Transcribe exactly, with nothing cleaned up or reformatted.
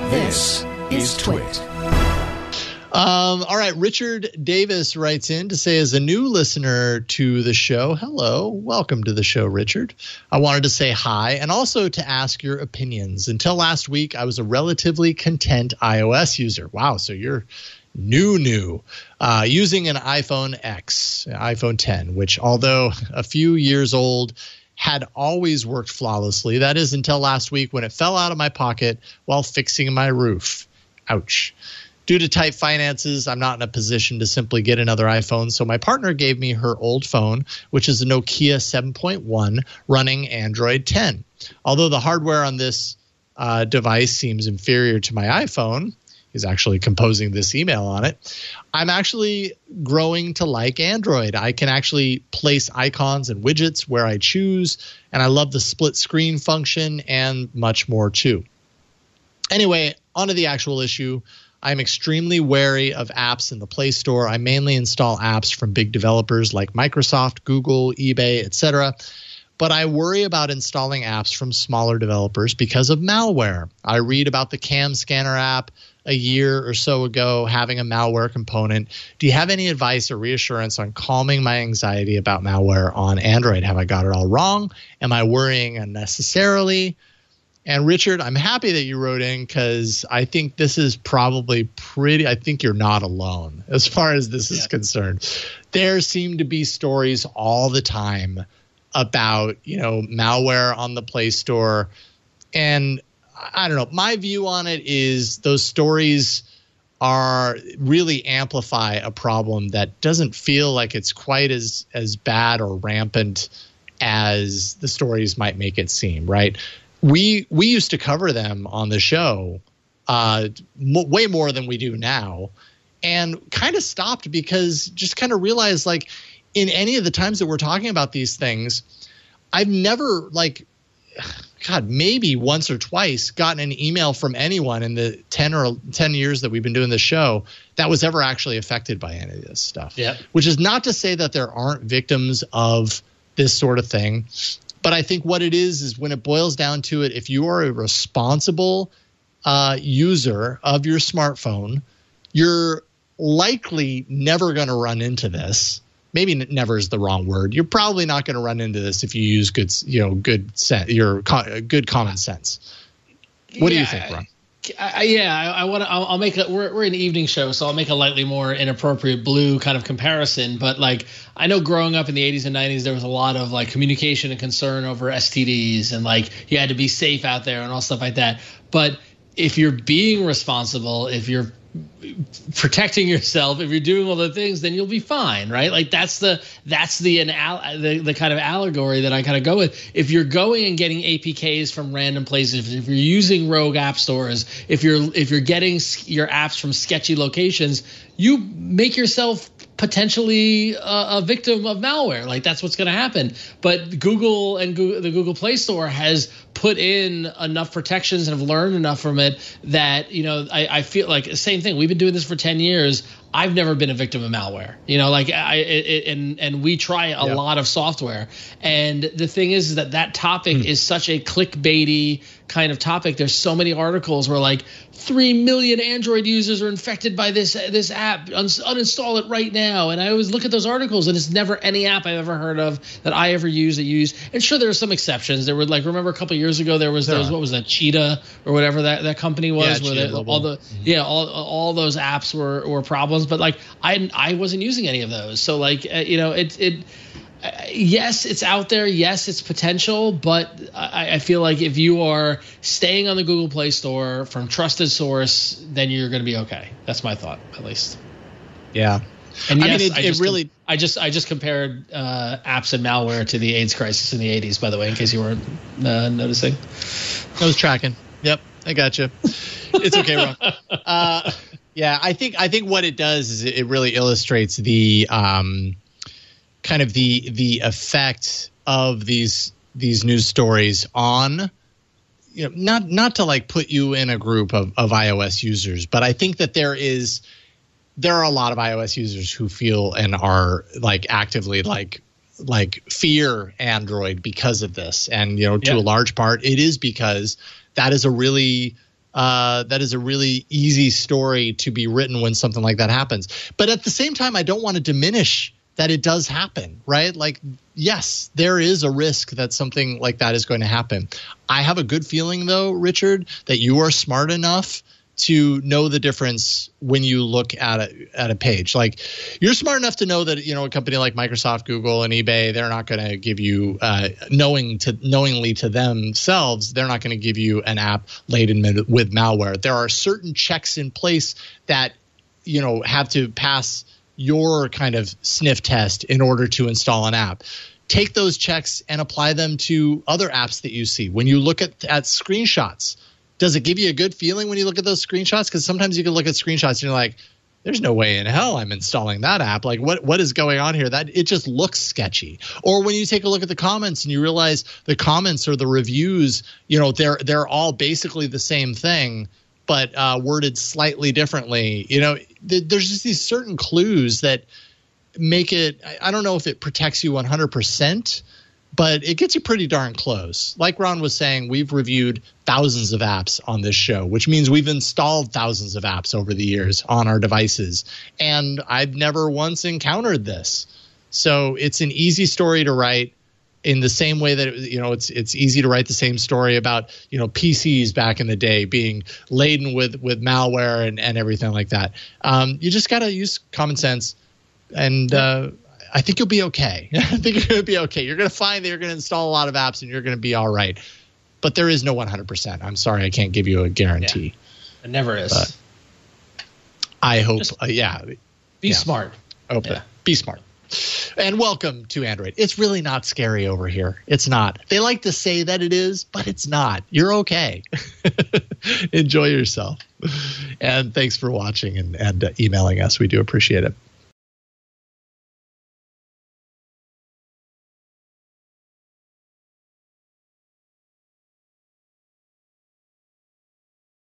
This is Twit. Um, all right, Richard Davis writes in to say, as a new listener to the show, hello, welcome to the show, Richard. I wanted to say hi and also to ask your opinions. Until last week, I was a relatively content iOS user. Wow, so you're new, new, uh, using an iPhone X, iPhone ten, which although a few years old, had always worked flawlessly. That is until last week when it fell out of my pocket while fixing my roof. Ouch. Due to tight finances, I'm not in a position to simply get another iPhone, so my partner gave me her old phone, which is a Nokia seven point one running Android ten. Although the hardware on this uh, device seems inferior to my iPhone, he's actually composing this email on it, I'm actually growing to like Android. I can actually place icons and widgets where I choose, and I love the split screen function and much more too. Anyway, on to the actual issue. I'm extremely wary of apps in the Play Store. I mainly install apps from big developers like Microsoft, Google, eBay, et cetera. But I worry about installing apps from smaller developers because of malware. I read about the Cam Scanner app a year or so ago having a malware component. Do you have any advice or reassurance on calming my anxiety about malware on Android? Have I got it all wrong? Am I worrying unnecessarily? And Richard, I'm happy that you wrote in because I think this is probably pretty, I think you're not alone as far as this is yeah. concerned. There seem to be stories all the time about, you know, malware on the Play Store. And I don't know, my view on it is those stories are really amplify a problem that doesn't feel like it's quite as, as bad or rampant as the stories might make it seem, right? We we used to cover them on the show uh, m- way more than we do now, and kind of stopped because just kind of realized, like, in any of the times that we're talking about these things, I've never, like, God, maybe once or twice gotten an email from anyone in the ten or ten years that we've been doing the show that was ever actually affected by any of this stuff. Yeah. Which is not to say that there aren't victims of this sort of thing. But I think what it is is when it boils down to it, if you are a responsible uh, user of your smartphone, you're likely never going to run into this. Maybe never is the wrong word. You're probably not going to run into this if you use good, you know, good sense, your co- good common sense. What yeah, do you think, Ron? I, yeah, I, I want to. I'll, I'll make a. We're we're an evening show, so I'll make a lightly more inappropriate blue kind of comparison. But like, I know growing up in the eighties and nineties, there was a lot of like communication and concern over S T Ds, and like you had to be safe out there and all stuff like that. But if you're being responsible, if you're protecting yourself, if you're doing all the things, then you'll be fine, right? Like that's the that's the an, the, the kind of allegory that I kind of go with. If you're going and getting A P Ks from random places, if you're using rogue app stores, if you're if you're getting your apps from sketchy locations, you make yourself potentially a, a victim of malware. Like that's what's going to happen. But Google and Google, the Google Play Store has put in enough protections and have learned enough from it that, you know, I, I feel like the same thing. We've been doing this for ten years. I've never been a victim of malware, you know, like I, it, and, and we try a yep. lot of software. And the thing is that that topic mm. is such a clickbaity kind of topic. There's so many articles where like three million Android users are infected by this, this app, Un- uninstall it right now. And I always look at those articles and it's never any app I've ever heard of that I ever use that use. And sure, there are some exceptions. There were like, remember a couple of years ago, there was, there was what was that, Cheetah or whatever that, that company was, yeah, where they, all the, mm-hmm. yeah, all, all those apps were, were problems. But like I I wasn't using any of those. So like uh, you know it it uh, yes, it's out there. Yes, it's potential. But I, I feel like if you are staying on the Google Play Store from trusted source, then you're going to be okay. That's my thought, at least. Yeah. And yes, I mean, it, I just, it really. I just I just compared uh, apps and malware to the AIDS crisis in the eighties. By the way, in case you weren't uh, noticing. I was tracking. Yep, I got you. It's okay, Ron. Uh, Yeah, I think I think what it does is it really illustrates the um, kind of the the effect of these these news stories on, you know, not not to like put you in a group of, of iOS users, but I think that there is there are a lot of iOS users who feel and are like actively like like fear Android because of this, and you know to yeah. a large part it is because that is a really Uh, that is a really easy story to be written when something like that happens. But at the same time, I don't want to diminish that it does happen, right? Like, yes, there is a risk that something like that is going to happen. I have a good feeling, though, Richard, that you are smart enough to know the difference when you look at a, at a page. Like, you're smart enough to know that, you know, a company like Microsoft, Google, and eBay, they're not going to give you, uh, knowing to knowingly to themselves, they're not going to give you an app laden with malware. There are certain checks in place that, you know, have to pass your kind of sniff test in order to install an app. Take those checks and apply them to other apps that you see. When you look at, at screenshots, does it give you a good feeling when you look at those screenshots? Because sometimes you can look at screenshots and you're like, there's no way in hell I'm installing that app. Like, what what is going on here? That it just looks sketchy. Or when you take a look at the comments and you realize the comments or the reviews, you know, they're they're all basically the same thing, but uh, worded slightly differently. You know, th- there's just these certain clues that make it, I, I don't know if it protects you one hundred percent, but it gets you pretty darn close. Like Ron was saying, we've reviewed thousands of apps on this show, which means we've installed thousands of apps over the years on our devices. And I've never once encountered this. So it's an easy story to write in the same way that, you know, it's it's easy to write the same story about, you know, P Cs back in the day being laden with, with malware and, and everything like that. Um, you just got to use common sense. And uh, I think you'll be okay. I think you're going to be okay. You're going to find that you're going to install a lot of apps and you're going to be all right. But there is no one hundred percent. I'm sorry, I can't give you a guarantee. Yeah, it never is. But I hope, Just uh, yeah. Be yeah. smart. Open. Yeah. Be smart. And welcome to Android. It's really not scary over here. It's not. They like to say that it is, but it's not. You're okay. Enjoy yourself. And thanks for watching and, and uh, emailing us. We do appreciate it.